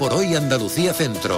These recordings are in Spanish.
por Hoy Andalucía Centro.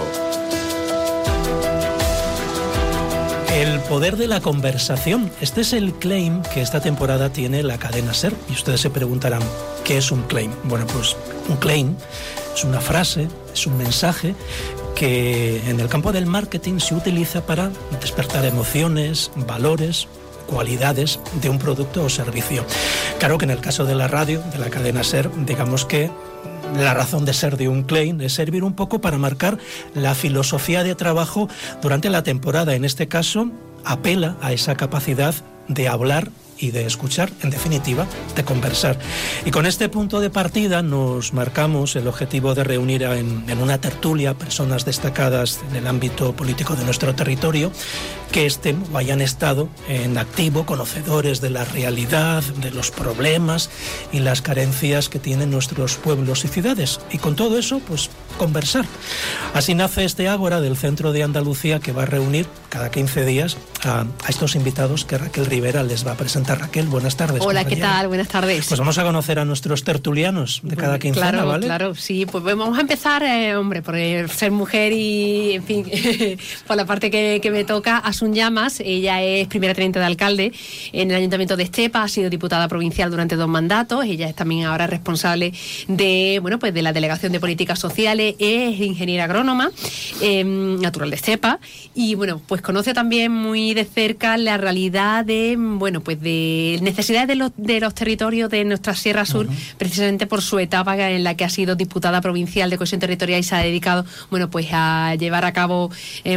El poder de la conversación. Este es el claim que esta temporada tiene la cadena SER. Y ustedes se preguntarán, ¿qué es un claim? Bueno, pues un claim es una frase, es un mensaje que en el campo del marketing se utiliza para despertar emociones, valores, cualidades de un producto o servicio. Claro que en el caso de la radio, de la cadena SER, digamos que la razón de ser de un claim es servir un poco para marcar la filosofía de trabajo durante la temporada. En este caso, apela a esa capacidad de hablar y de escuchar, en definitiva, de conversar. Y con este punto de partida nos marcamos el objetivo de reunir en una tertulia personas destacadas en el ámbito político de nuestro territorio que estén o hayan estado en activo, conocedores de la realidad, de los problemas y las carencias que tienen nuestros pueblos y ciudades. Y con todo eso, pues conversar. Así nace este ágora del Centro de Andalucía que va a reunir cada 15 días a estos invitados que Raquel Rivera les va a presentar. Raquel, buenas tardes. Hola, compañera. ¿qué tal? Buenas tardes. Pues vamos a conocer a nuestros tertulianos de cada quincena, claro, ¿vale? Claro, sí. Pues vamos a empezar, por ser mujer y, en fin, por la parte que me toca, Asun Llamas. Ella es primera teniente de alcalde en el Ayuntamiento de Estepa, ha sido diputada provincial durante 2 mandatos. Ella es también ahora responsable de la Delegación de Políticas Sociales, es ingeniera agrónoma, natural de Estepa, y bueno, pues conoce también muy de cerca la realidad de necesidades de los territorios de nuestra Sierra Sur, precisamente por su etapa en la que ha sido diputada provincial de Cohesión Territorial y se ha dedicado, a llevar a cabo,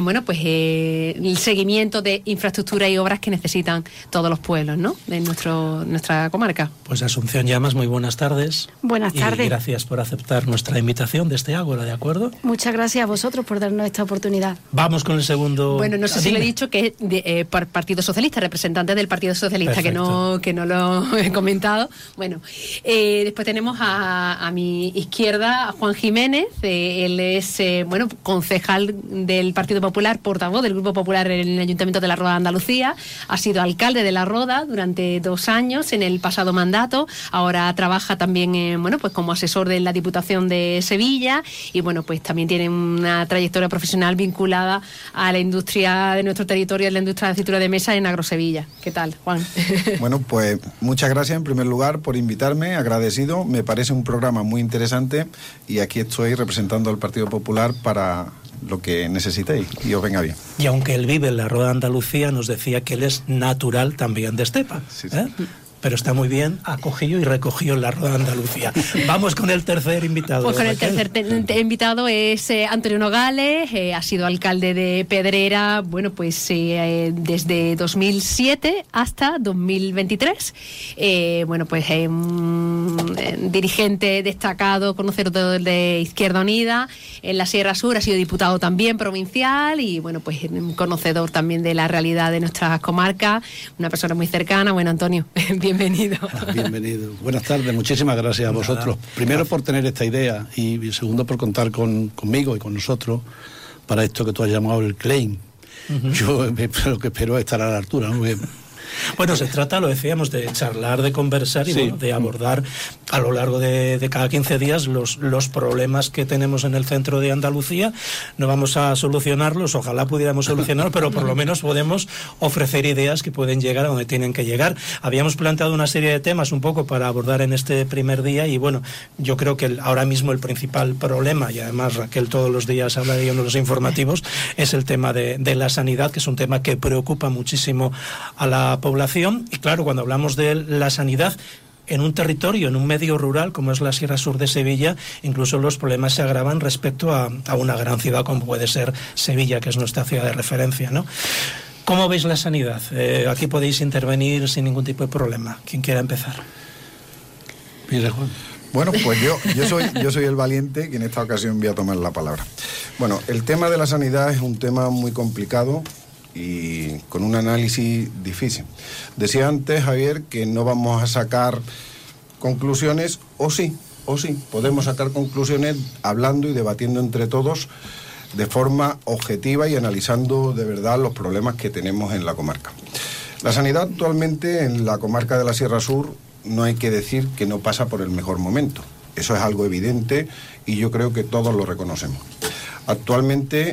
el seguimiento de infraestructura y obras que necesitan todos los pueblos, ¿no?, de nuestra comarca. Pues Asunción Llamas, muy buenas tardes. Buenas tardes. Y gracias por aceptar nuestra invitación de este ágora, ¿de acuerdo? Muchas gracias a vosotros por darnos esta oportunidad. Vamos con el segundo. Bueno, no sé si le he dicho que es Partido Socialista, representante del Partido Socialista, que no lo he comentado. Bueno, después tenemos a mi izquierda a Juan Jiménez. Él es concejal del Partido Popular, portavoz del Grupo Popular en el Ayuntamiento de La Roda de Andalucía. Ha sido alcalde de La Roda durante 2 años en el pasado mandato. Ahora trabaja también como asesor de la Diputación de Sevilla y también tiene una trayectoria profesional vinculada a la industria de nuestro territorio, la industria de aceituna de mesa en Agrosevilla. ¿Qué tal, Juan? Bueno, pues muchas gracias en primer lugar por invitarme, agradecido. Me parece un programa muy interesante y aquí estoy representando al Partido Popular para lo que necesitéis y os venga bien. Y aunque él vive en La Roda de Andalucía, nos decía que él es natural también de Estepa. Sí. Pero está muy bien acogido y recogido en La Roda de Andalucía. Vamos con el tercer invitado. Pues con Raquel. el tercer invitado es Antonio Nogales, ha sido alcalde de Pedrera, desde 2007 hasta 2023. Dirigente destacado, conocedor de Izquierda Unida en la Sierra Sur, ha sido diputado también provincial y conocedor también de la realidad de nuestras comarcas, una persona muy cercana. Bueno, Antonio, bienvenido. Bienvenido. Buenas tardes, muchísimas gracias a vosotros. Primero por tener esta idea y segundo por contar conmigo y con nosotros para esto que tú has llamado el claim. Yo lo que espero es estar a la altura, ¿no? Bueno, se trata, lo decíamos, de charlar, de conversar y de abordar a lo largo de cada 15 días los problemas que tenemos en el centro de Andalucía. No vamos a solucionarlos, ojalá pudiéramos solucionarlos, pero por lo menos podemos ofrecer ideas que pueden llegar a donde tienen que llegar. Habíamos planteado una serie de temas un poco para abordar en este primer día y yo creo que ahora mismo el principal problema, y además Raquel todos los días habla de ello en los informativos, es el tema de la sanidad, que es un tema que preocupa muchísimo a la población. Y claro, cuando hablamos de la sanidad en un territorio, en un medio rural como es la Sierra Sur de Sevilla, incluso los problemas se agravan respecto a una gran ciudad como puede ser Sevilla, que es nuestra ciudad de referencia, ¿no? ¿Cómo veis la sanidad? Aquí podéis intervenir sin ningún tipo de problema. ¿Quién quiera empezar? Mira, Juan. Bueno, pues yo soy el valiente que en esta ocasión voy a tomar la palabra. Bueno, el tema de la sanidad es un tema muy complicado y con un análisis difícil. Decía antes, Javier, que no vamos a sacar conclusiones, o sí, podemos sacar conclusiones hablando y debatiendo entre todos de forma objetiva y analizando de verdad los problemas que tenemos en la comarca. La sanidad actualmente en la comarca de la Sierra Sur no hay que decir que no pasa por el mejor momento. Eso es algo evidente y yo creo que todos lo reconocemos. Actualmente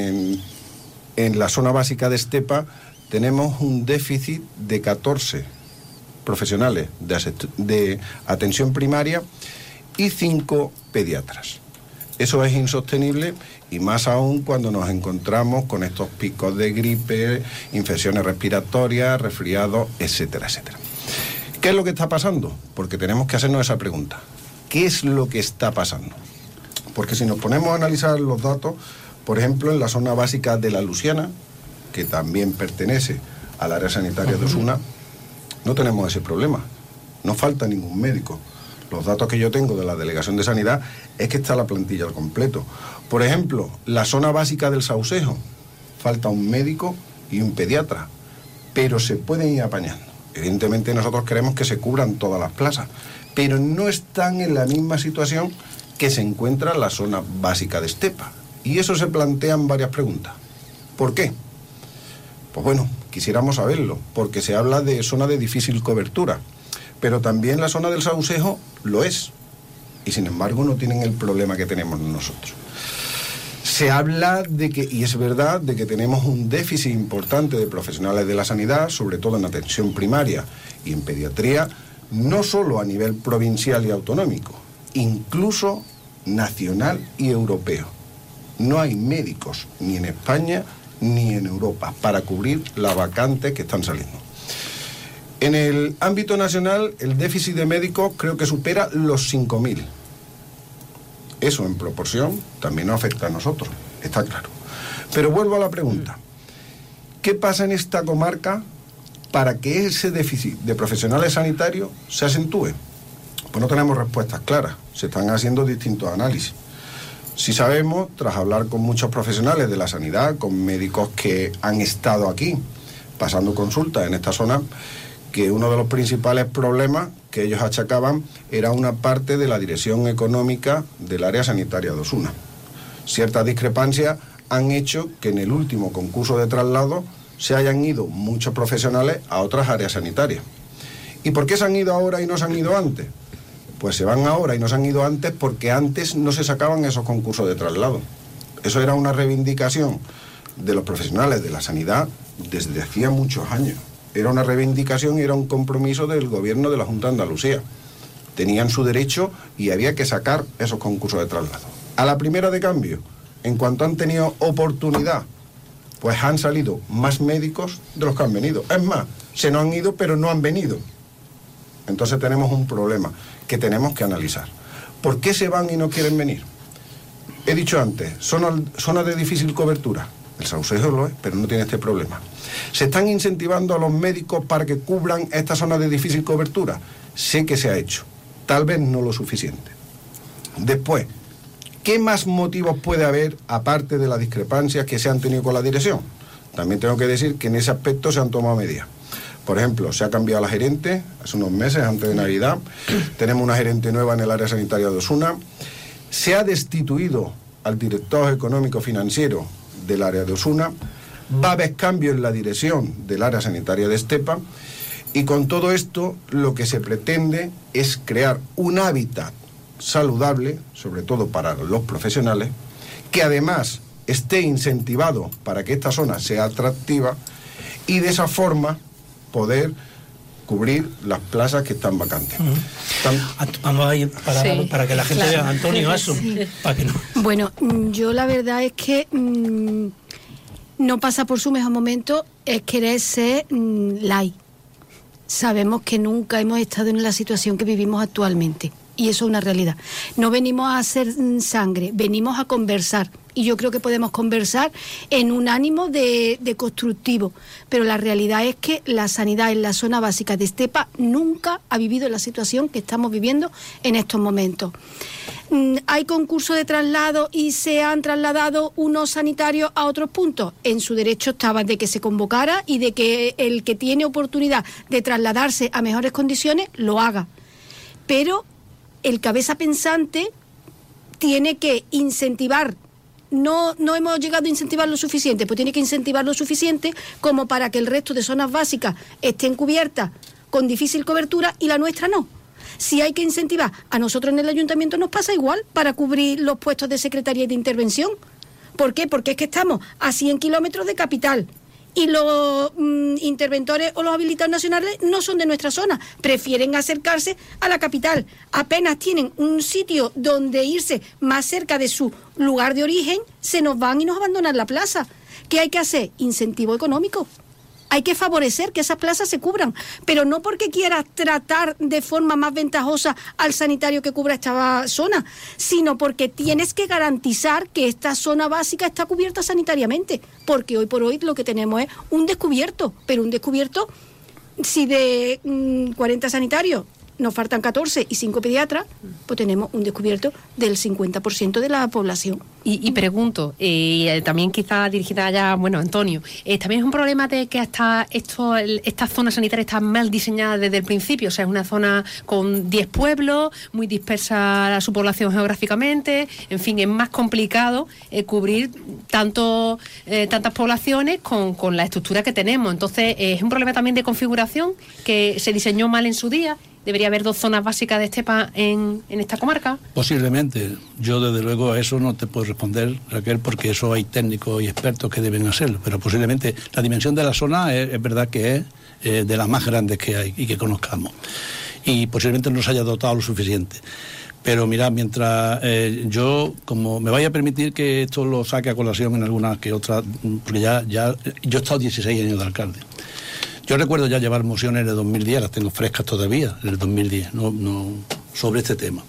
en la zona básica de Estepa tenemos un déficit de 14 profesionales de atención primaria y 5 pediatras. Eso es insostenible y más aún cuando nos encontramos con estos picos de gripe, infecciones respiratorias, resfriados, etcétera, etcétera. ¿Qué es lo que está pasando? Porque tenemos que hacernos esa pregunta. ¿Qué es lo que está pasando? Porque si nos ponemos a analizar los datos, por ejemplo, en la zona básica de La Luciana, que también pertenece al área sanitaria de Osuna, no tenemos ese problema. No falta ningún médico. Los datos que yo tengo de la Delegación de Sanidad es que está la plantilla al completo. Por ejemplo, la zona básica del Saucejo, falta un médico y un pediatra, pero se pueden ir apañando. Evidentemente nosotros queremos que se cubran todas las plazas, pero no están en la misma situación que se encuentra la zona básica de Estepa. Y eso se plantean varias preguntas. ¿Por qué? Pues bueno, quisiéramos saberlo, porque se habla de zona de difícil cobertura, pero también la zona del Saucejo lo es, y sin embargo no tienen el problema que tenemos nosotros. Se habla de que, y es verdad, de que tenemos un déficit importante de profesionales de la sanidad, sobre todo en atención primaria y en pediatría, no solo a nivel provincial y autonómico, incluso nacional y europeo. No hay médicos ni en España ni en Europa para cubrir las vacantes que están saliendo. En el ámbito nacional, el déficit de médicos creo que supera los 5.000. Eso en proporción también nos afecta a nosotros, está claro. Pero vuelvo a la pregunta. ¿Qué pasa en esta comarca para que ese déficit de profesionales sanitarios se acentúe? Pues no tenemos respuestas claras, se están haciendo distintos análisis. Sí sabemos, tras hablar con muchos profesionales de la sanidad, con médicos que han estado aquí pasando consultas en esta zona, que uno de los principales problemas que ellos achacaban era una parte de la dirección económica del área sanitaria de Osuna. Ciertas discrepancias han hecho que en el último concurso de traslado se hayan ido muchos profesionales a otras áreas sanitarias. ¿Y por qué se han ido ahora y no se han ido antes? Pues se van ahora y no se han ido antes porque antes no se sacaban esos concursos de traslado. Eso era una reivindicación de los profesionales de la sanidad desde hacía muchos años. Era una reivindicación y era un compromiso del gobierno de la Junta de Andalucía. Tenían su derecho y había que sacar esos concursos de traslado. A la primera de cambio, en cuanto han tenido oportunidad, pues han salido más médicos de los que han venido. Es más, se nos han ido pero no han venido. Entonces tenemos un problema que tenemos que analizar. ¿Por qué se van y no quieren venir? He dicho antes, zona de difícil cobertura. El Saucejo lo es, pero no tiene este problema. ¿Se están incentivando a los médicos para que cubran esta zona de difícil cobertura? Sé que se ha hecho, tal vez no lo suficiente. Después, ¿qué más motivos puede haber, aparte de las discrepancias que se han tenido con la dirección? También tengo que decir que en ese aspecto se han tomado medidas. Por ejemplo, se ha cambiado la gerente hace unos meses, antes de Navidad. Tenemos una gerente nueva en el área sanitaria de Osuna. Se ha destituido al director económico financiero del área de Osuna. Va a haber cambio en la dirección del área sanitaria de Estepa. Y con todo esto, lo que se pretende es crear un hábitat saludable, sobre todo para los profesionales, que además esté incentivado para que esta zona sea atractiva y de esa forma poder cubrir las plazas que están vacantes. Vamos a ir para que la gente vea, Antonio, eso. Sí. Para que no. Bueno, yo la verdad es que no pasa por su mejor momento es querer ser light. Sabemos que nunca hemos estado en la situación que vivimos actualmente. Y eso es una realidad. No venimos a hacer sangre, venimos a conversar. Y yo creo que podemos conversar en un ánimo de constructivo. Pero la realidad es que la sanidad en la zona básica de Estepa nunca ha vivido la situación que estamos viviendo en estos momentos. ¿Hay concurso de traslado y se han trasladado unos sanitarios a otros puntos? En su derecho estaba de que se convocara y de que el que tiene oportunidad de trasladarse a mejores condiciones lo haga. Pero el cabeza pensante tiene que incentivar. No hemos llegado a incentivar lo suficiente, pues tiene que incentivar lo suficiente como para que el resto de zonas básicas estén cubiertas con difícil cobertura y la nuestra no. Si hay que incentivar, a nosotros en el ayuntamiento nos pasa igual para cubrir los puestos de secretaría y de intervención. ¿Por qué? Porque es que estamos a 100 kilómetros de capital y los interventores o los habilitados nacionales no son de nuestra zona, prefieren acercarse a la capital. Apenas tienen un sitio donde irse más cerca de su lugar de origen, se nos van y nos abandonan la plaza. ¿Qué hay que hacer? Incentivo económico. Hay que favorecer que esas plazas se cubran, pero no porque quieras tratar de forma más ventajosa al sanitario que cubra esta zona, sino porque tienes que garantizar que esta zona básica está cubierta sanitariamente, porque hoy por hoy lo que tenemos es un descubierto, pero un descubierto, si de 40 sanitarios nos faltan 14 y 5 pediatras, pues tenemos un descubierto del 50% de la población. Y pregunto, también quizá dirigida ya, Antonio, también es un problema de que esta zona sanitaria está mal diseñada desde el principio, o sea, es una zona con 10 pueblos, muy dispersa su población geográficamente, en fin, es más complicado cubrir tantas poblaciones con la estructura que tenemos. Entonces, es un problema también de configuración que se diseñó mal en su día. ¿Debería haber 2 zonas básicas de estepa en esta comarca? Posiblemente. Yo, desde luego, a eso no te puedo responder, Raquel, porque eso hay técnicos y expertos que deben hacerlo. Pero posiblemente la dimensión de la zona es verdad que es de las más grandes que hay y que conozcamos. Y posiblemente no se haya dotado lo suficiente. Pero mira, mientras yo, como me vaya a permitir que esto lo saque a colación en algunas que otras, porque ya yo he estado 16 años de alcalde. Yo recuerdo ya llevar mociones en el 2010, las tengo frescas todavía, en el 2010, sobre este tema.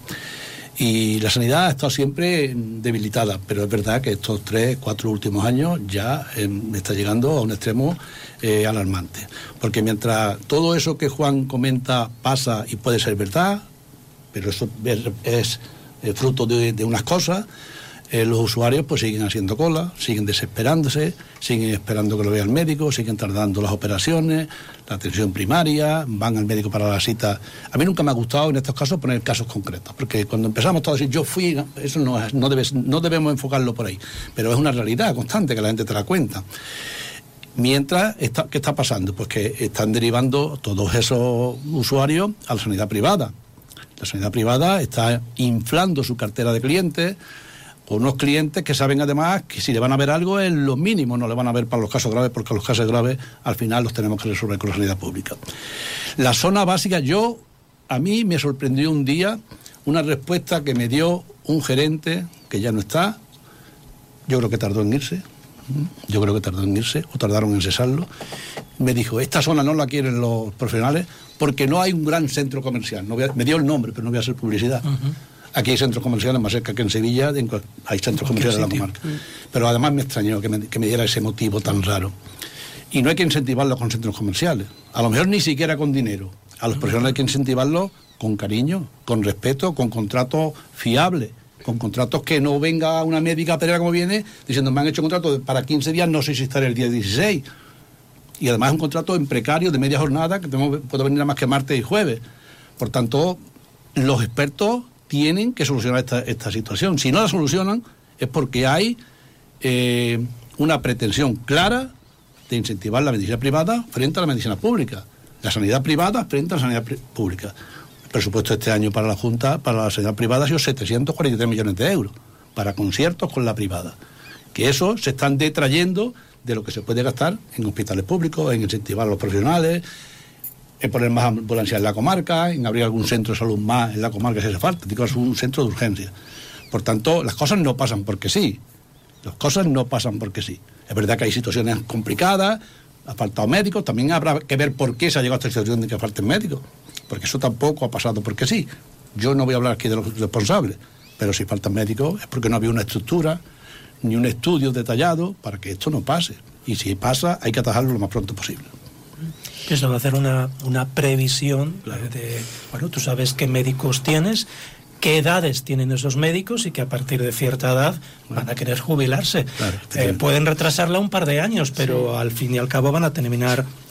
Y la sanidad ha estado siempre debilitada, pero es verdad que estos 3-4 últimos años ya está llegando a un extremo alarmante. Porque mientras todo eso que Juan comenta pasa y puede ser verdad, pero eso es fruto de unas cosas, los usuarios pues siguen haciendo cola, siguen desesperándose, siguen esperando que lo vea el médico, siguen tardando las operaciones, la atención primaria, van al médico para la cita. A mí nunca me ha gustado en estos casos poner casos concretos, porque cuando empezamos todos a decir yo fui, eso no debemos enfocarlo por ahí, pero es una realidad constante que la gente te la cuenta. Mientras, ¿qué está pasando? Pues que están derivando todos esos usuarios a la sanidad privada. La sanidad privada está inflando su cartera de clientes, o unos clientes que saben además que si le van a ver algo es lo mínimo, no le van a ver para los casos graves, porque los casos graves al final los tenemos que resolver con la sanidad pública. La zona básica, a mí me sorprendió un día una respuesta que me dio un gerente que ya no está, yo creo que tardó en irse, o tardaron en cesarlo. Me dijo, esta zona no la quieren los profesionales porque no hay un gran centro comercial. Me dio el nombre, pero no voy a hacer publicidad. Uh-huh. Aquí hay centros comerciales más cerca que en Sevilla, hay centros comerciales de la comarca. Pero además me extrañó que me diera ese motivo tan raro. Y no hay que incentivarlo con centros comerciales, a lo mejor ni siquiera con dinero. A los profesionales hay que incentivarlo con cariño, con respeto, con contratos fiables, con contratos que no venga una médica perera como viene diciendo me han hecho contrato para 15 días, no sé si estaré el día 16. Y además es un contrato en precario de media jornada que puedo venir a más que martes y jueves. Por tanto, los expertos tienen que solucionar esta situación. Si no la solucionan es porque hay una pretensión clara de incentivar la medicina privada frente a la medicina pública, la sanidad privada frente a la sanidad pública. El presupuesto este año para la Junta, para la sanidad privada, ha sido 743 millones de euros para conciertos con la privada, que eso se están detrayendo de lo que se puede gastar en hospitales públicos, en incentivar a los profesionales, en poner más ambulancias en la comarca, en abrir algún centro de salud más en la comarca si hace falta, digo, es un centro de urgencia. Por tanto, las cosas no pasan porque sí. Es verdad que hay situaciones complicadas, ha faltado médicos, también habrá que ver por qué se ha llegado a esta situación de que falten médicos, porque eso tampoco ha pasado porque sí. Yo no voy a hablar aquí de los responsables, pero si faltan médicos es porque no había una estructura ni un estudio detallado para que esto no pase. Y si pasa, hay que atajarlo lo más pronto posible. Eso va a hacer una previsión de, tú sabes qué médicos tienes, qué edades tienen esos médicos y que a partir de cierta edad van a querer jubilarse. Claro, pueden retrasarla un par de años, pero al fin y al cabo van a terminar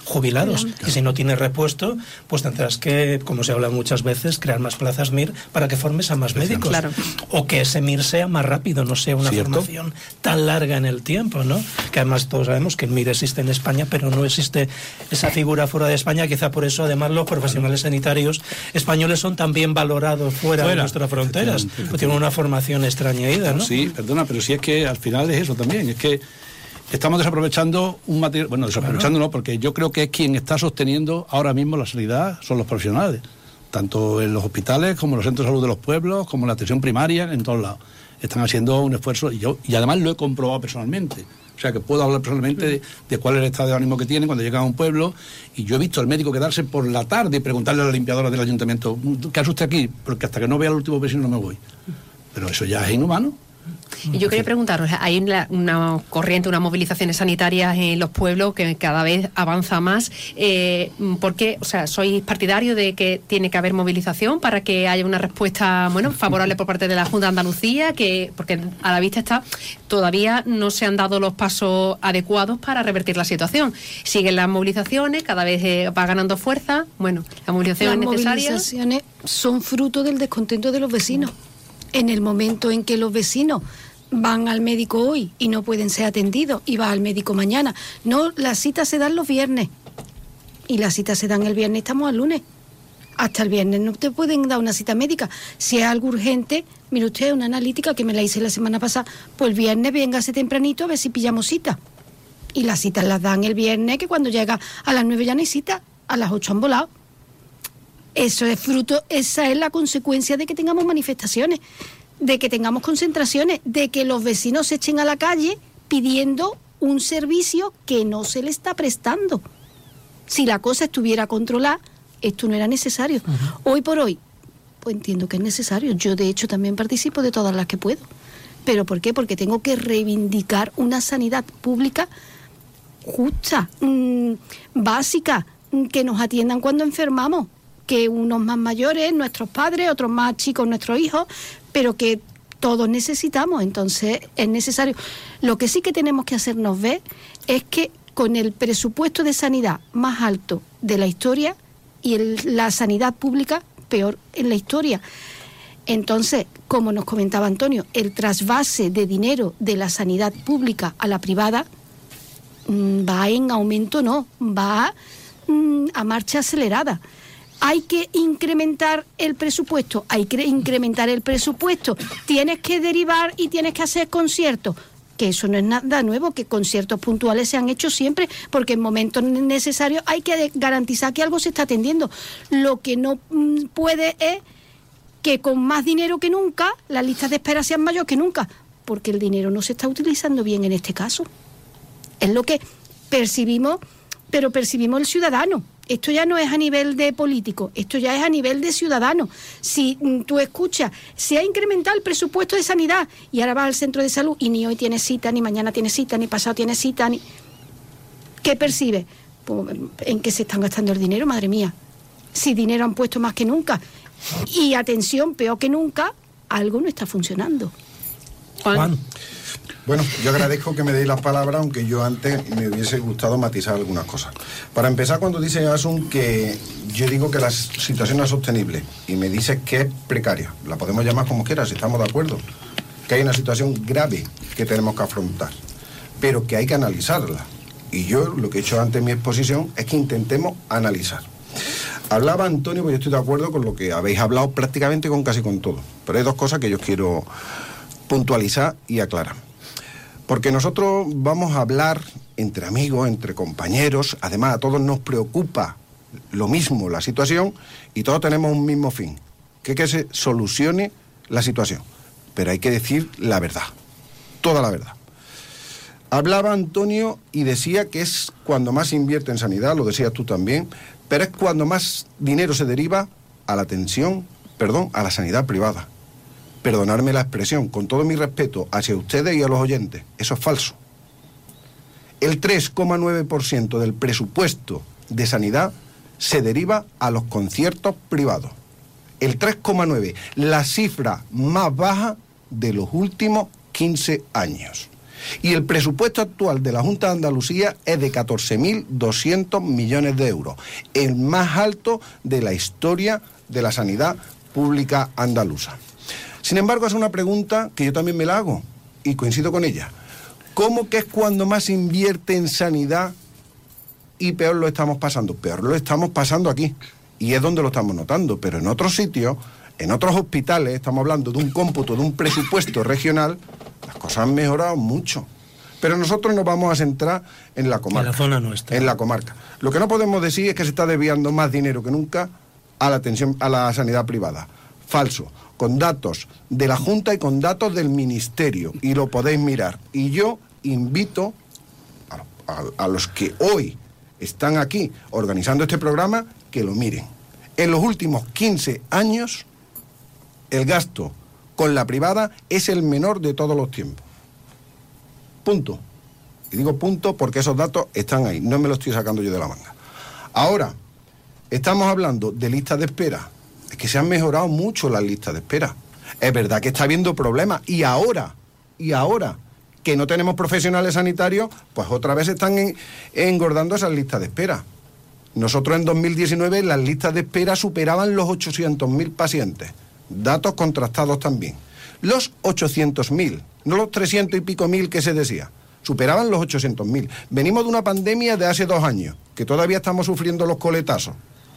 jubilados. Y si no tienes repuesto, pues tendrás que, como se habla muchas veces, crear más plazas MIR para que formes a más médicos. Claro. O que ese MIR sea más rápido, no sea una formación tan larga en el tiempo, ¿no? Que además todos sabemos que el MIR existe en España, pero no existe esa figura fuera de España. Quizá por eso, además, los profesionales sanitarios españoles son también valorados fuera de nuestras fronteras, porque tienen una formación extrañida, ¿no? Sí, perdona, pero si es que al final es eso también, es que estamos desaprovechando un material, bueno, desaprovechando no, porque yo creo que es quien está sosteniendo ahora mismo la sanidad, son los profesionales, tanto en los hospitales como en los centros de salud de los pueblos, como en la atención primaria, en todos lados. Están haciendo un esfuerzo y además lo he comprobado personalmente. O sea, que puedo hablar personalmente de cuál es el estado de ánimo que tienen cuando llegan a un pueblo, y yo he visto al médico quedarse por la tarde y preguntarle a la limpiadora del ayuntamiento, ¿qué hace usted aquí? Porque hasta que no vea al último vecino no me voy. Pero eso ya es inhumano. Y yo quería preguntaros, hay una corriente, unas movilizaciones sanitarias en los pueblos que cada vez avanza más. ¿Por qué? O sea, ¿sois partidario de que tiene que haber movilización para que haya una respuesta, bueno, favorable por parte de la Junta de Andalucía? Porque a la vista está, todavía no se han dado los pasos adecuados para revertir la situación. Siguen las movilizaciones, cada vez va ganando fuerza. Bueno, las movilizaciones necesarias. Las movilizaciones son fruto del descontento de los vecinos. En el momento en que los vecinos van al médico hoy y no pueden ser atendidos y va al médico mañana. No, las citas se dan los viernes y las citas se dan el viernes, estamos al lunes. Hasta el viernes no te pueden dar una cita médica. Si es algo urgente, mire usted, una analítica que me la hice la semana pasada, pues el viernes véngase tempranito a ver si pillamos cita. Y las citas las dan el viernes, que cuando llega a las 9 ya no hay cita, a las 8 han volado. Eso es fruto, esa es la consecuencia de que tengamos manifestaciones, de que tengamos concentraciones, de que los vecinos se echen a la calle pidiendo un servicio que no se le está prestando. Si la cosa estuviera controlada, esto no era necesario. Hoy por hoy, pues entiendo que es necesario. Yo, de hecho, también participo de todas las que puedo. ¿Pero por qué? Porque tengo que reivindicar una sanidad pública justa, básica, que nos atiendan cuando enfermamos, que unos más mayores, nuestros padres, otros más chicos, nuestros hijos, pero que todos necesitamos. Entonces es necesario. Lo que sí que tenemos que hacernos ver es que con el presupuesto de sanidad más alto de la historia y la sanidad pública peor en la historia. Entonces, como nos comentaba Antonio, el trasvase de dinero de la sanidad pública a la privada va en aumento, no, va a marcha acelerada. Hay que incrementar el presupuesto, tienes que derivar y tienes que hacer conciertos, que eso no es nada nuevo, que conciertos puntuales se han hecho siempre, porque en momentos necesarios hay que garantizar que algo se está atendiendo. Lo que no puede es que con más dinero que nunca, las listas de espera sean mayores que nunca, porque el dinero no se está utilizando bien en este caso. Es lo que percibimos, pero percibimos el ciudadano. Esto ya no es a nivel de político, esto ya es a nivel de ciudadano. Si tú escuchas, se ha incrementado el presupuesto de sanidad y ahora vas al centro de salud y ni hoy tienes cita, ni mañana tienes cita, ni pasado tienes cita, ni... ¿Qué percibes? Pues, ¿en qué se están gastando el dinero, madre mía? Si dinero han puesto más que nunca y atención peor que nunca, algo no está funcionando. Juan. Bueno, yo agradezco que me deis las palabras, aunque yo antes me hubiese gustado matizar algunas cosas. Para empezar, cuando dice Asun que yo digo que la situación no es sostenible y me dices que es precaria, la podemos llamar como quieras, si estamos de acuerdo, que hay una situación grave que tenemos que afrontar, pero que hay que analizarla. Y yo lo que he hecho antes en mi exposición es que intentemos analizar. Hablaba Antonio, pues yo estoy de acuerdo con lo que habéis hablado prácticamente con casi con todo, pero hay dos cosas que yo quiero puntualizar y aclarar. Porque nosotros vamos a hablar entre amigos, entre compañeros, además a todos nos preocupa lo mismo la situación y todos tenemos un mismo fin, que se solucione la situación. Pero hay que decir la verdad, toda la verdad. Hablaba Antonio y decía que es cuando más se invierte en sanidad, lo decías tú también, pero es cuando más dinero se deriva a la a la sanidad privada. Perdonadme la expresión, con todo mi respeto hacia ustedes y a los oyentes, eso es falso. El 3,9% del presupuesto de sanidad se deriva a los conciertos privados. El 3,9%, la cifra más baja de los últimos 15 años. Y el presupuesto actual de la Junta de Andalucía es de 14.200 millones de euros, el más alto de la historia de la sanidad pública andaluza. Sin embargo, es una pregunta que yo también me la hago y coincido con ella. ¿Cómo que es cuando más se invierte en sanidad y peor lo estamos pasando? Peor lo estamos pasando aquí, y es donde lo estamos notando, pero en otros sitios, en otros hospitales, estamos hablando de un cómputo, de un presupuesto regional, las cosas han mejorado mucho. Pero nosotros nos vamos a centrar en la comarca. En la zona nuestra. En la comarca. Lo que no podemos decir es que se está desviando más dinero que nunca a la atención, a la sanidad privada. Falso. Con datos de la Junta y con datos del Ministerio. Y lo podéis mirar. Y yo invito a los que hoy están aquí organizando este programa que lo miren. En los últimos 15 años, el gasto con la privada es el menor de todos los tiempos. Punto. Y digo punto porque esos datos están ahí, no me los estoy sacando yo de la manga. Ahora, estamos hablando de listas de espera. Es que se han mejorado mucho las listas de espera. Es verdad que está habiendo problemas y ahora que no tenemos profesionales sanitarios, pues otra vez están engordando esas listas de espera. Nosotros en 2019 las listas de espera superaban los 800.000 pacientes. Datos contrastados también. Los 800.000, no los 300 y pico mil que se decía. Superaban los 800.000. Venimos de una pandemia de hace 2 años, que todavía estamos sufriendo los coletazos.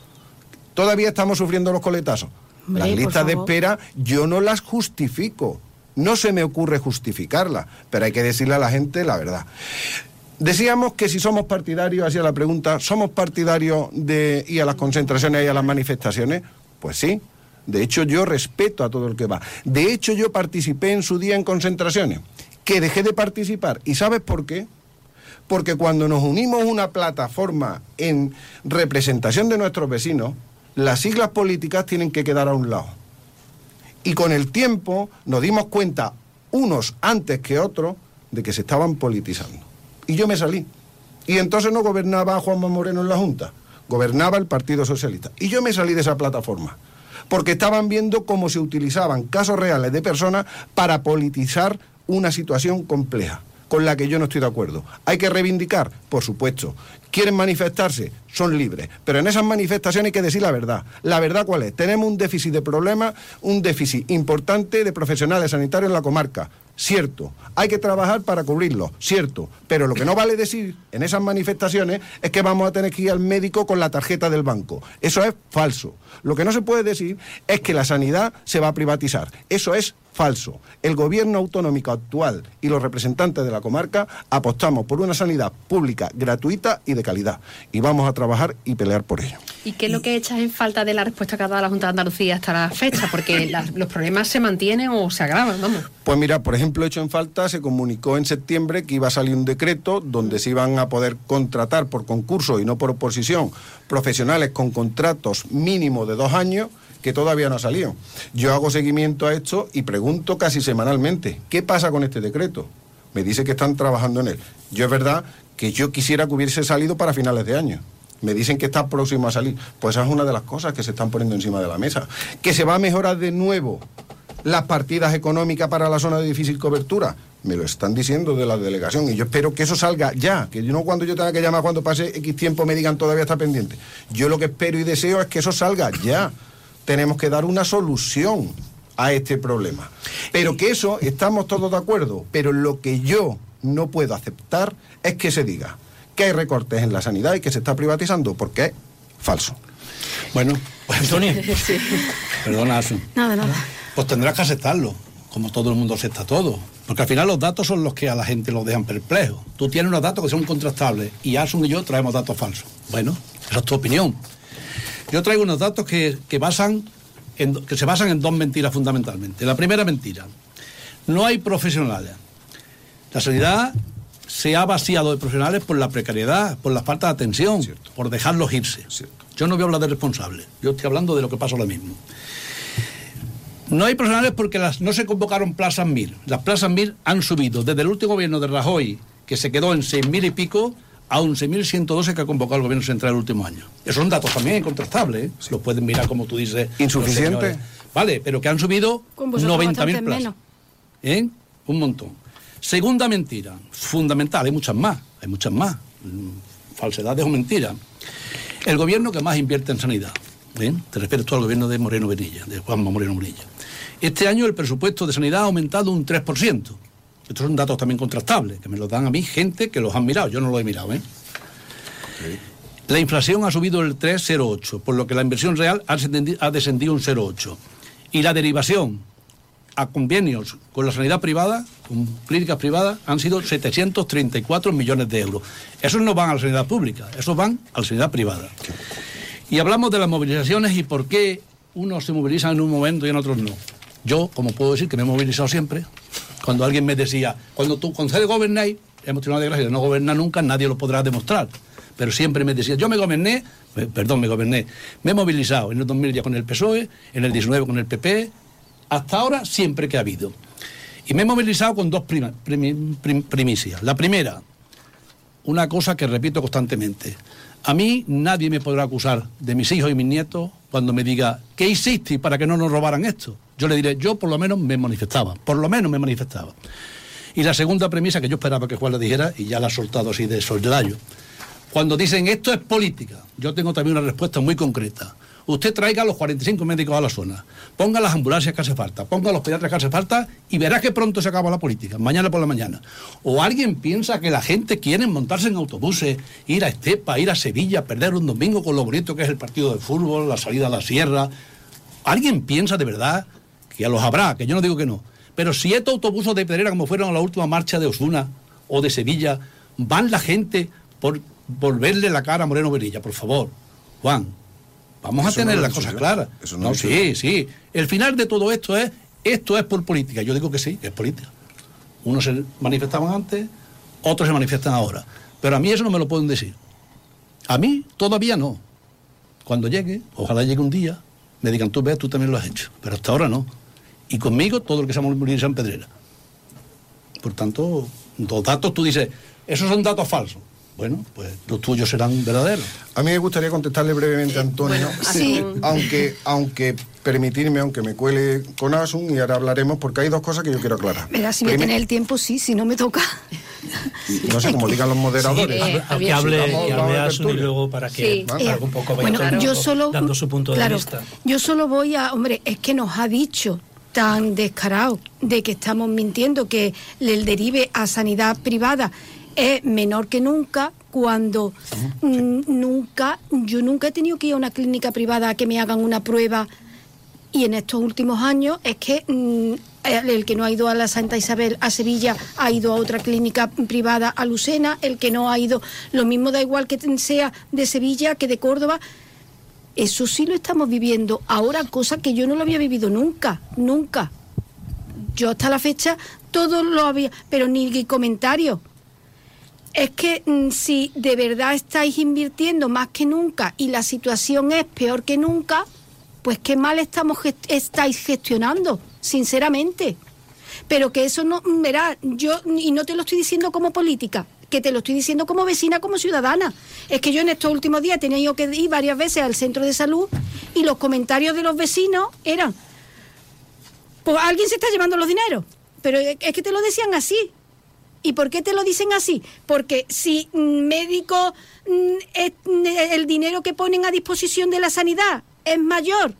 Las listas de espera yo no las justifico. No se me ocurre justificarlas, pero hay que decirle a la gente la verdad. Decíamos que si somos partidarios, hacía la pregunta, ¿somos partidarios de ir a las concentraciones y a las manifestaciones? Pues sí. De hecho, yo respeto a todo el que va. De hecho, yo participé en su día en concentraciones, que dejé de participar. ¿Y sabes por qué? Porque cuando nos unimos una plataforma en representación de nuestros vecinos, las siglas políticas tienen que quedar a un lado. Y con el tiempo nos dimos cuenta, unos antes que otros, de que se estaban politizando. Y yo me salí. Y entonces no gobernaba Juanma Moreno en la Junta, gobernaba el Partido Socialista. Y yo me salí de esa plataforma, porque estaban viendo cómo se utilizaban casos reales de personas para politizar una situación compleja, con la que yo no estoy de acuerdo. ¿Hay que reivindicar? Por supuesto. ¿Quieren manifestarse? Son libres. Pero en esas manifestaciones hay que decir la verdad. ¿La verdad cuál es? Tenemos un déficit de problemas, un déficit importante de profesionales sanitarios en la comarca. Cierto. Hay que trabajar para cubrirlo. Cierto. Pero lo que no vale decir en esas manifestaciones es que vamos a tener que ir al médico con la tarjeta del banco. Eso es falso. Lo que no se puede decir es que la sanidad se va a privatizar. Eso es falso. El gobierno autonómico actual y los representantes de la comarca apostamos por una sanidad pública, gratuita y de calidad. Y vamos a trabajar y pelear por ello. ¿Y qué es lo que echas en falta de la respuesta que ha dado la Junta de Andalucía hasta la fecha? Porque los problemas se mantienen o se agravan, vamos. Pues mira, por ejemplo, hecho en falta, se comunicó en septiembre que iba a salir un decreto donde se iban a poder contratar por concurso y no por oposición profesionales con contratos mínimos de 2 años, que todavía no ha salido. Yo hago seguimiento a esto y pregunto casi semanalmente, ¿qué pasa con este decreto? Me dice que están trabajando en él. Yo es verdad que yo quisiera que hubiese salido para finales de año. Me dicen que está próximo a salir. Pues esa es una de las cosas que se están poniendo encima de la mesa. Que se va a mejorar de nuevo las partidas económicas para la zona de difícil cobertura. Me lo están diciendo de la delegación y yo espero que eso salga ya, que no cuando yo tenga que llamar cuando pase X tiempo me digan todavía está pendiente. Yo lo que espero y deseo es que eso salga ya. Tenemos que dar una solución a este problema. Pero que eso estamos todos de acuerdo, pero lo que yo no puedo aceptar es que se diga que hay recortes en la sanidad y que se está privatizando, porque es falso. Bueno, pues Antonio. Sí. Perdona, Asun. Nada. Pues tendrás que aceptarlo, como todo el mundo acepta todo. Porque al final los datos son los que a la gente los dejan perplejos. Tú tienes unos datos que son contrastables y Asun y yo traemos datos falsos. Bueno, esa es tu opinión. Yo traigo unos datos que se basan en 2 mentiras fundamentalmente. La primera mentira: no hay profesionales. La sanidad se ha vaciado de profesionales por la precariedad, por la falta de atención, cierto, por dejarlos irse. Cierto. Yo no voy a hablar de responsables, yo estoy hablando de lo que pasa ahora mismo. No hay profesionales porque no se convocaron plazas 1000. Las plazas 1000 han subido desde el último gobierno de Rajoy, que se quedó en 6.000 y pico, a 11.112 que ha convocado el gobierno central el último año. Esos son datos también contrastables, ¿eh? Los pueden mirar como tú dices. ¿Insuficiente? Vale, pero que han subido 90.000 plazas. Un montón. Segunda mentira, fundamental, hay muchas más. Falsedades o mentiras. El gobierno que más invierte en sanidad, ¿eh? Te refieres tú al gobierno de Moreno Bonilla, de Juanma Moreno Bonilla. Este año el presupuesto de sanidad ha aumentado un 3%. Estos son datos también contrastables, que me los dan a mí gente que los han mirado, yo no los he mirado, ¿eh? Okay. La inflación ha subido el 3,08, por lo que la inversión real ha descendido un 0,8. Y la derivación a convenios con la sanidad privada, con clínicas privadas, han sido 734 millones de euros. Esos no van a la sanidad pública, esos van a la sanidad privada. Y hablamos de las movilizaciones y por qué unos se movilizan en un momento y en otros no. Yo, como puedo decir, que me he movilizado siempre, cuando alguien me decía, cuando ustedes gobernáis, hemos tenido la desgracia de no gobernar nunca, nadie lo podrá demostrar. Pero siempre me decía, me goberné, me he movilizado en el 2000 ya con el PSOE, en el 19 con el PP, hasta ahora siempre que ha habido. Y me he movilizado con dos primicias. La primera, una cosa que repito constantemente. A mí nadie me podrá acusar de mis hijos y mis nietos cuando me diga, ¿qué hiciste para que no nos robaran esto? Yo le diré, yo por lo menos me manifestaba. Y la segunda premisa, que yo esperaba que Juan la dijera, y ya la ha soltado así de soldadillo. Cuando dicen esto es política, yo tengo también una respuesta muy concreta. Usted traiga a los 45 médicos a la zona, ponga las ambulancias que hace falta, ponga los pediatras que hace falta y verá que pronto se acaba la política, mañana por la mañana. O alguien piensa que la gente quiere montarse en autobuses, ir a Estepa, ir a Sevilla, perder un domingo con lo bonito que es el partido de fútbol, la salida a la sierra. ¿Alguien piensa de verdad, que los habrá, que yo no digo que no, pero si estos autobuses de Pedrera, como fueron a la última marcha de Osuna o de Sevilla, van la gente por verle la cara a Moreno Bonilla? Por favor, Juan, vamos a tener las cosas claras. No, sí. El final de todo esto es por política. Yo digo que sí, es política. Unos se manifestaban antes, otros se manifiestan ahora. Pero a mí eso no me lo pueden decir. A mí todavía no. Cuando llegue, ojalá llegue un día, me digan, tú ves, tú también lo has hecho. Pero hasta ahora no. Y conmigo todo el que se ha movilizado en Pedrera. Por tanto, los datos tú dices, esos son datos falsos. Bueno, pues los tuyos serán verdaderos. A mí me gustaría contestarle brevemente a Antonio, sí. aunque permitirme, aunque me cuele con Asun, y ahora hablaremos, porque hay dos cosas que yo quiero aclarar. Mira, si me tiene el tiempo, sí, si no me toca. No sé, como digan los moderadores. Que hable Asun y luego para que un poco vaya dando su punto de vista. Yo solo voy a... Hombre, es que nos ha dicho tan descarado de que estamos mintiendo, que el derive a sanidad privada es menor que nunca, cuando yo nunca he tenido que ir a una clínica privada a que me hagan una prueba, y en estos últimos años es que el que no ha ido a la Santa Isabel a Sevilla ha ido a otra clínica privada a Lucena, el que no ha ido, lo mismo da igual que sea de Sevilla que de Córdoba. Eso sí lo estamos viviendo ahora, cosa que yo no lo había vivido nunca. Yo hasta la fecha todo lo había, pero ni comentarios. Es que si de verdad estáis invirtiendo más que nunca y la situación es peor que nunca, pues qué mal estáis gestionando, sinceramente. Pero que eso no, verá, yo, y no te lo estoy diciendo como política, que te lo estoy diciendo como vecina, como ciudadana. Es que yo en estos últimos días he tenido que ir varias veces al centro de salud y los comentarios de los vecinos eran, pues alguien se está llevando los dineros, pero es que te lo decían así. ¿Y por qué te lo dicen así? Porque si médicos, el dinero que ponen a disposición de la sanidad es mayor,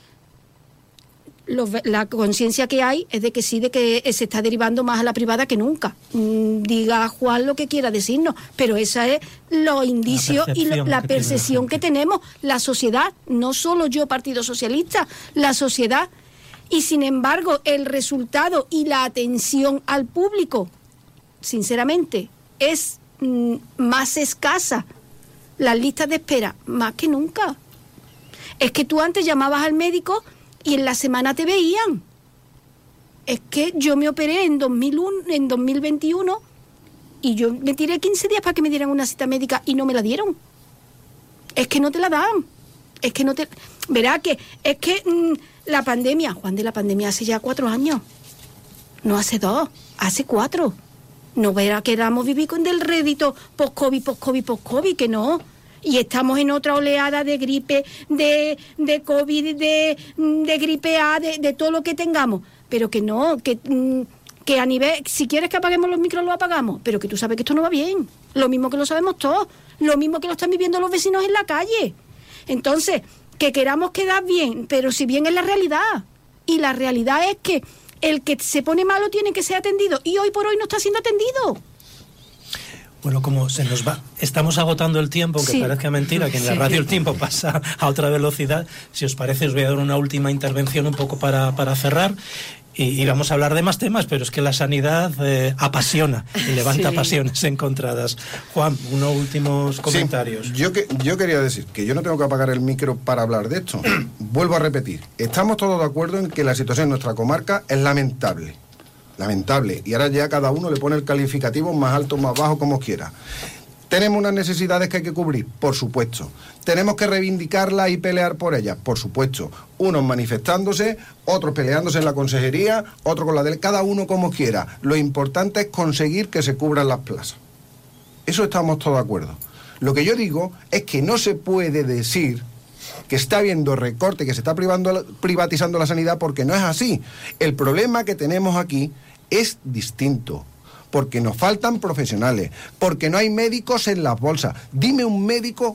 la conciencia que hay es de que sí, de que se está derivando más a la privada que nunca. Diga Juan lo que quiera decirnos, pero esa es los indicios y la percepción que tenemos, la sociedad, no solo yo, Partido Socialista, la sociedad. Y sin embargo, el resultado y la atención al público, sinceramente, es más escasa. Las listas de espera, más que nunca. Es que tú antes llamabas al médico y en la semana te veían. Es que yo me operé en 2021 y yo me tiré 15 días para que me dieran una cita médica y no me la dieron. Es que no te la dan. Es que no te... Verá que es que la pandemia, Juan, de la pandemia hace ya 4 años. No hace 2, hace 4. No verá que éramos vivir con del rédito post-COVID, que no. Y estamos en otra oleada de gripe, de COVID, de gripe A, de todo lo que tengamos. Pero que no, que Que a nivel, si quieres que apaguemos los micros, lo apagamos, pero que tú sabes que esto no va bien. Lo mismo que lo sabemos todos, lo mismo que lo están viviendo los vecinos en la calle. Entonces, que queramos quedar bien, pero si bien es la realidad. Y la realidad es que el que se pone malo tiene que ser atendido, y hoy por hoy no está siendo atendido. Bueno, como se nos va, estamos agotando el tiempo, aunque parezca mentira, que en la radio el tiempo pasa a otra velocidad. Si os parece, os voy a dar una última intervención un poco para cerrar. Y vamos a hablar de más temas, pero es que la sanidad apasiona y levanta pasiones encontradas. Juan, unos últimos comentarios. Sí, yo quería decir que yo no tengo que apagar el micro para hablar de esto. Vuelvo a repetir, estamos todos de acuerdo en que la situación en nuestra comarca es lamentable. Lamentable. Y ahora ya cada uno le pone el calificativo más alto, más bajo, como quiera. ¿Tenemos unas necesidades que hay que cubrir? Por supuesto. ¿Tenemos que reivindicarlas y pelear por ellas? Por supuesto. Unos manifestándose, otros peleándose en la consejería, otros con la del... Cada uno como quiera. Lo importante es conseguir que se cubran las plazas. Eso estamos todos de acuerdo. Lo que yo digo es que no se puede decir que está habiendo recorte, que se está privatizando la sanidad, porque no es así. El problema que tenemos aquí es distinto. Porque nos faltan profesionales, porque no hay médicos en las bolsas. Dime un médico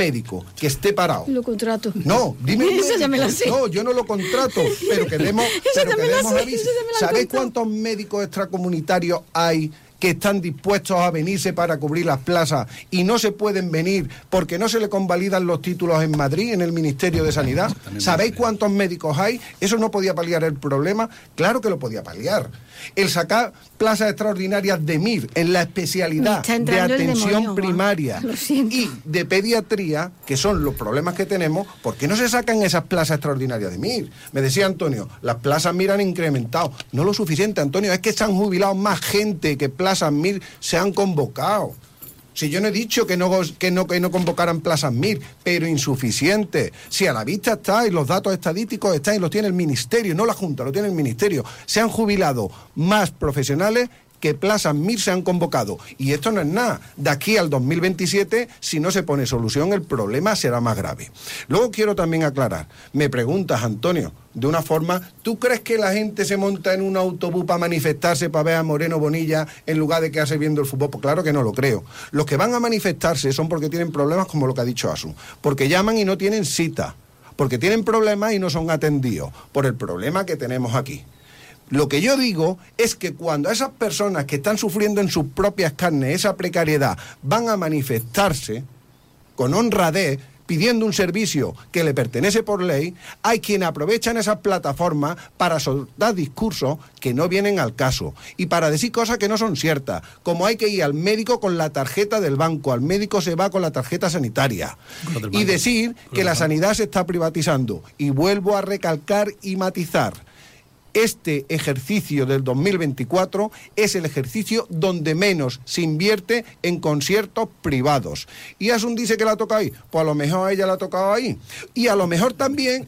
que esté parado. Lo contrato. No, dime un médico. Eso ya me lo sé. No, yo no lo contrato, pero que demos aviso. ¿Sabéis cuántos médicos extracomunitarios hay que están dispuestos a venirse para cubrir las plazas y no se pueden venir porque no se le convalidan los títulos en Madrid, en el Ministerio de Sanidad? ¿Sabéis cuántos médicos hay? ¿Eso no podía paliar el problema? Claro que lo podía paliar. El sacar plazas extraordinarias de MIR en la especialidad de atención primaria y de pediatría, que son los problemas que tenemos, ¿por qué no se sacan esas plazas extraordinarias de MIR? Me decía Antonio, las plazas MIR han incrementado. No lo suficiente, Antonio, es que se han jubilado más gente que plazas MIR se han convocado. Si yo no he dicho que no convocaran plazas MIR, pero insuficiente. Si a la vista está y los datos estadísticos están y los tiene el Ministerio, no la Junta, lo tiene el Ministerio. Se han jubilado más profesionales que plazas MIR se han convocado. Y esto no es nada. De aquí al 2027, si no se pone solución, el problema será más grave. Luego quiero también aclarar. Me preguntas, Antonio, de una forma, ¿tú crees que la gente se monta en un autobús para manifestarse, para ver a Moreno Bonilla, en lugar de quedarse viendo el fútbol? Pues claro que no lo creo. Los que van a manifestarse son porque tienen problemas, como lo que ha dicho Asun. Porque llaman y no tienen cita. Porque tienen problemas y no son atendidos. Por el problema que tenemos aquí. Lo que yo digo es que cuando esas personas que están sufriendo en sus propias carnes esa precariedad van a manifestarse con honradez, pidiendo un servicio que le pertenece por ley, hay quienes aprovechan esas plataformas para soltar discursos que no vienen al caso y para decir cosas que no son ciertas, como hay que ir al médico con la tarjeta del banco, al médico se va con la tarjeta sanitaria, y decir que la sanidad se está privatizando. Y vuelvo a recalcar y matizar. Este ejercicio del 2024 es el ejercicio donde menos se invierte en conciertos privados. Y Asun dice que la toca ahí. Pues a lo mejor a ella la ha tocado ahí. Y a lo mejor también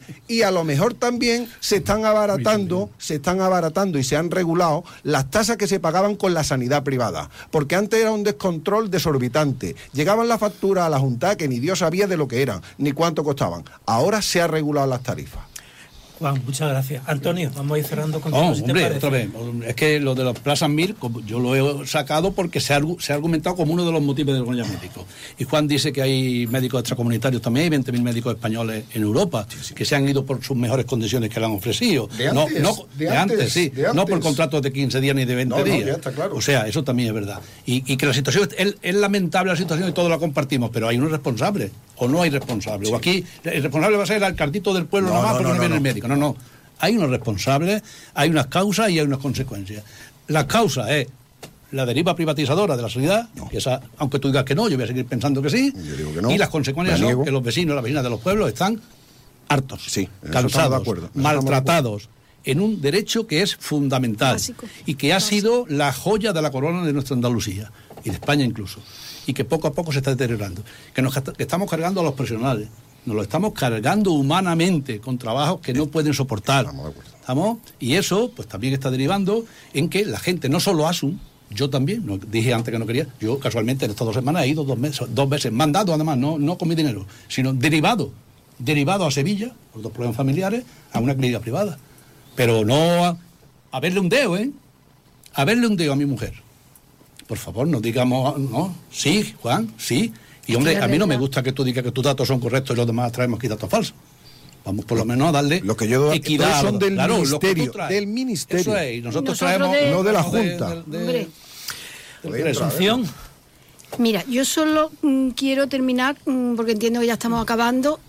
se están abaratando y se han regulado las tasas que se pagaban con la sanidad privada. Porque antes era un descontrol desorbitante. Llegaban las facturas a la Junta que ni Dios sabía de lo que eran, ni cuánto costaban. Ahora se han regulado las tarifas. Juan, muchas gracias. Antonio, vamos a ir cerrando con otra vez. Es que lo de las plazas MIR, yo lo he sacado porque se ha argumentado como uno de los motivos del gobierno médico. Y Juan dice que hay médicos extracomunitarios también, hay 20.000 médicos españoles en Europa, que se han ido por sus mejores condiciones que le han ofrecido. De antes. No por contratos de 15 días ni de 20 días. Ya está claro. O sea, eso también es verdad. Y que la situación, es lamentable la situación y todos la compartimos, pero hay unos responsables, o no hay responsables. Sí. O aquí el responsable va a ser el alcaldito del pueblo porque no viene el médico. No. Hay unos responsables, hay unas causas y hay unas consecuencias. La causa es la deriva privatizadora de la sanidad, que esa, aunque tú digas que no, yo voy a seguir pensando que sí. Yo digo que no. Y las consecuencias son que los vecinos, las vecinas de los pueblos están hartos, cansados, maltratados, en un derecho que es fundamental y que ha sido la joya de la corona de nuestra Andalucía y de España incluso, y que poco a poco se está deteriorando. Que estamos cargando a los profesionales. Nos lo estamos cargando humanamente con trabajos que no pueden soportar. ¿Estamos? Y eso pues también está derivando en que la gente, no solo Asun, yo también, dije antes que no quería, yo casualmente en estas 2 semanas he ido 2 veces, mandado además, no con mi dinero, sino derivado a Sevilla, por 2 problemas familiares, a una clínica privada. Pero no a verle un dedo, haberle hundido a mi mujer. Por favor, no digamos, no, sí, Juan, sí. Y hombre, a mí no me gusta que tú digas que tus datos son correctos y los demás traemos aquí datos falsos. Vamos por lo menos a darle lo que yo equidad. Son del ministerio, del ministerio. Eso es, y nosotros traemos no de la Junta. Hombre. Presunción. Mira, yo solo quiero terminar, porque entiendo que ya estamos acabando,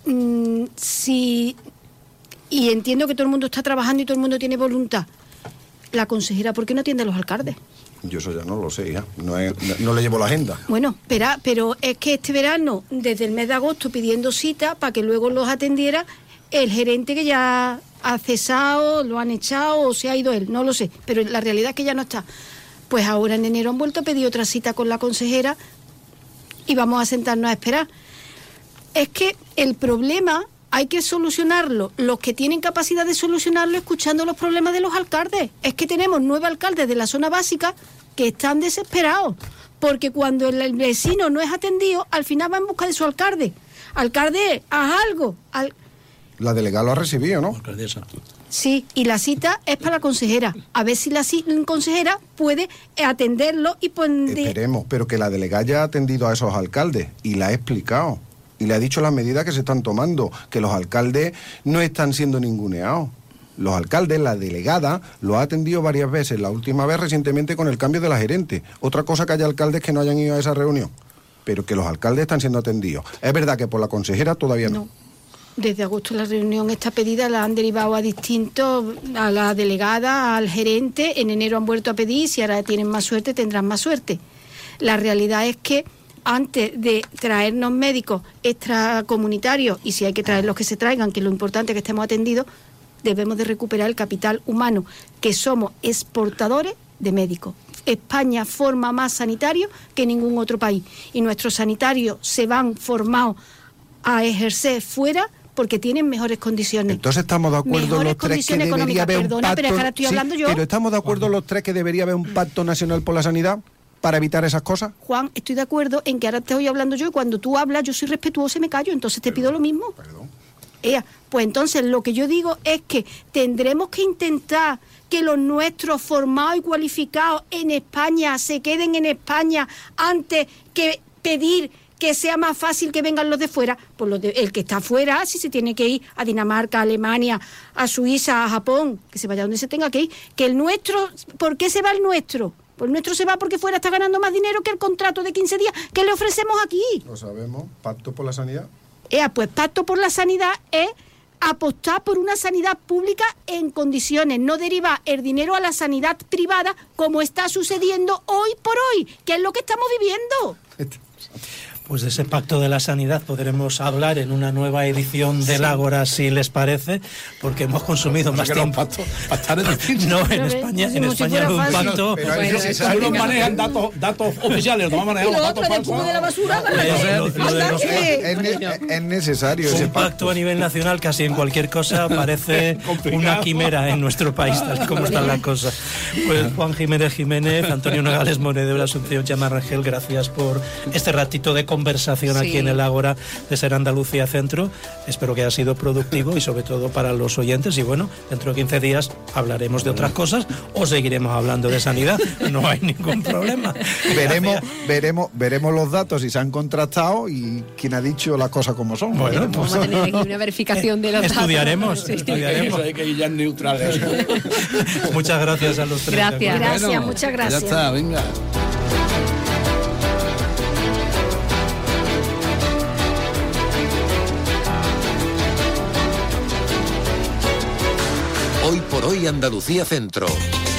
y entiendo que todo el mundo está trabajando y todo el mundo tiene voluntad. La consejera, ¿por qué no atiende a los alcaldes? Yo eso ya no lo sé, ya. No le llevo la agenda. Bueno, pero es que este verano, desde el mes de agosto, pidiendo cita para que luego los atendiera el gerente que ya ha cesado, lo han echado o se ha ido él, no lo sé, pero la realidad es que ya no está. Pues ahora en enero han vuelto a pedir otra cita con la consejera y vamos a sentarnos a esperar. Es que el problema hay que solucionarlo, los que tienen capacidad de solucionarlo, escuchando los problemas de los alcaldes. Es que tenemos 9 alcaldes de la zona básica que están desesperados, porque cuando el vecino no es atendido, al final va en busca de su alcalde. Alcalde, haz algo. La delegada lo ha recibido, ¿no? Alcaldesa. Sí, y la cita es para la consejera. A ver si la consejera puede atenderlo y poner... Esperemos, pero que la delegada ya ha atendido a esos alcaldes y la ha explicado. Y le ha dicho las medidas que se están tomando, que los alcaldes no están siendo ninguneados. Los alcaldes, la delegada, lo ha atendido varias veces, la última vez recientemente con el cambio de la gerente. Otra cosa que haya alcaldes que no hayan ido a esa reunión, pero que los alcaldes están siendo atendidos. Es verdad que por la consejera todavía no. Desde agosto la reunión está pedida, la han derivado a distintos, a la delegada, al gerente, en enero han vuelto a pedir, si ahora tienen más suerte, tendrán más suerte. La realidad es que antes de traernos médicos extracomunitarios, y si hay que traer los que se traigan, que es lo importante que estemos atendidos, debemos de recuperar el capital humano, que somos exportadores de médicos. España forma más sanitarios que ningún otro país, y nuestros sanitarios se van formados a ejercer fuera porque tienen mejores condiciones. Entonces estamos de acuerdo los tres que debería haber un pacto. Pero es que ahora estoy hablando yo. Pero estamos de acuerdo los tres que debería haber un pacto nacional por la sanidad para evitar esas cosas. Juan, estoy de acuerdo en que ahora te estoy hablando yo y cuando tú hablas yo soy respetuosa y me callo, entonces te pido lo mismo. Perdón. Pues entonces lo que yo digo es que tendremos que intentar que los nuestros formados y cualificados en España se queden en España antes que pedir que sea más fácil que vengan los de fuera. Pues el que está fuera, si se tiene que ir a Dinamarca, a Alemania, a Suiza, a Japón, que se vaya donde se tenga que ir. Que el nuestro, ¿por qué se va el nuestro? Pues el nuestro se va porque fuera está ganando más dinero que el contrato de 15 días que le ofrecemos aquí. Lo sabemos, pacto por la sanidad. Pues pacto por la sanidad es apostar por una sanidad pública en condiciones, no derivar el dinero a la sanidad privada como está sucediendo hoy por hoy, que es lo que estamos viviendo. Pues de ese pacto de la sanidad podremos hablar en una nueva edición del Ágora, si les parece, porque hemos consumido más tiempo. No, en España hay un pacto. Algunos manejan datos oficiales, los demás manejamos datos falsos. De la basura, Es necesario ese un pacto a nivel nacional, casi en cualquier cosa parece una quimera en nuestro país, tal como están las cosas. Pues Juan Jiménez, Antonio Nogales Monedero, Asunción Llama Rangel, gracias por este ratito de conversación aquí en el Ágora de Ser Andalucía Centro. Espero que haya sido productivo y sobre todo para los oyentes. Y bueno, dentro de 15 días hablaremos de otras cosas o seguiremos hablando de sanidad. No hay ningún problema. Veremos los datos si se han contrastado y quién ha dicho las cosas como son. Bueno, pues vamos a tener aquí una verificación de los datos. Estudiaremos. Eso hay que ir ya neutrales. Muchas gracias a los tres. Gracias, muchas gracias. Ya está, venga. Hoy por hoy Andalucía Centro.